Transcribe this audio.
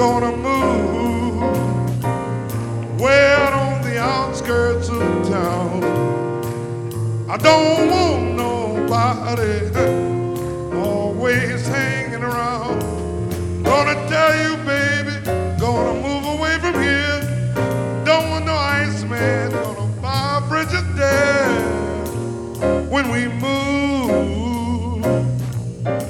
gonna move way out on the outskirts of town. I don't want nobody